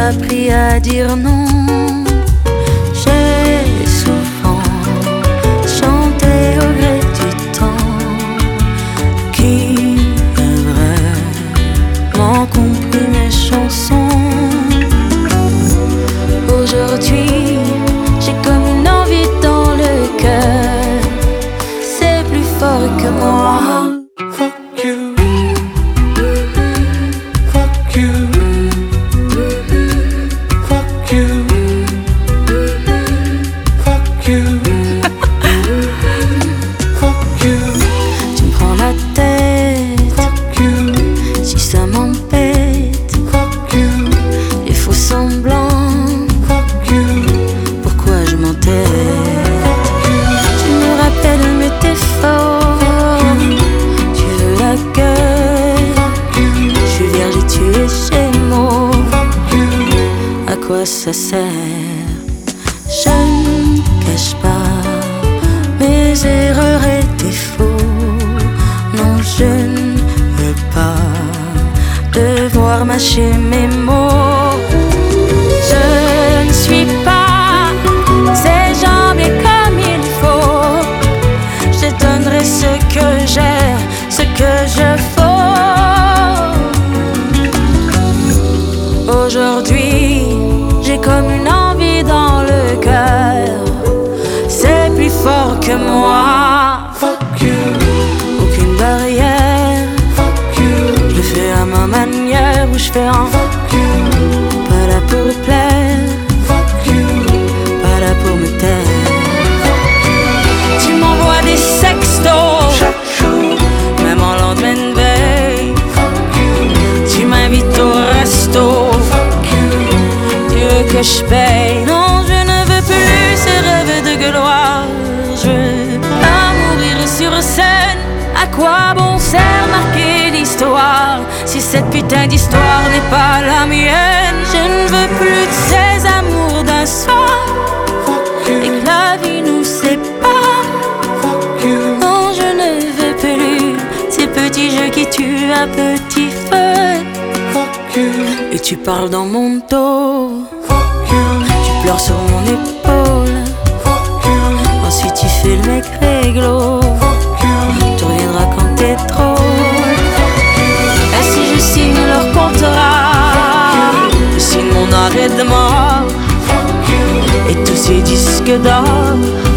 appris à dire non. J'ai souvent chanté au gré du temps. Qui a vraiment compris mes chansons? Aujourd'hui, j'ai comme une envie dans le cœur. C'est plus fort que moi. Fuck you. Fuck you. Fuck you. Fuck you. Fuck you. Tu me prends la tête. Fuck you. Si ça m'embête. Fuck you. Les faux semblants. Fuck you. Pourquoi je m'entête? Tu me rappelles mais t'es fort. Tu veux la gueule. Je suis vierge et tu es Gémeaux. À quoi ça sert? Je ne cache pas mes erreurs et défauts. Non, je ne veux pas devoir mâcher mes mots. Je ne suis pas ces jambes et comme il faut. Je te donnerai ce que j'ai, ce que je vaux. Aujourd'hui, j'ai comme une envie dans le cœur. C'est plus fort que moi. Fuck you. Aucune barrière. Fuck you. Je le fais à ma manière où je fais un Fuck you. pas là pour plaire, Fuck you. pas là pour me taire. Tu m'envoies des sextos, Chaque jour. même en lendemain de veille. Fuck you. Tu m'invites au resto, Fuck you. tu veux que je paye. Non, je ne veux plus ces rêves de gloire. Je veux pas mourir sur scène. À quoi bon sert marquer l'histoire si cette putain d'histoire n'est pas la mienne? Je ne veux plus de ces amours d'un soir Fuck et you. que la vie nous sépare. Fuck you. Non, je ne veux plus ces petits jeux qui tuent à petit feu. Fuck you. Et tu parles dans mon dos, Fuck you. tu pleures sur mon épaule. Fuck you. Ensuite tu fais le mec réglo. Fuck you. Tu reviendras quand t'es trop. Et si je signe leur contrat, je signe mon arrêt de mort Fuck you. et tous ces disques d'or.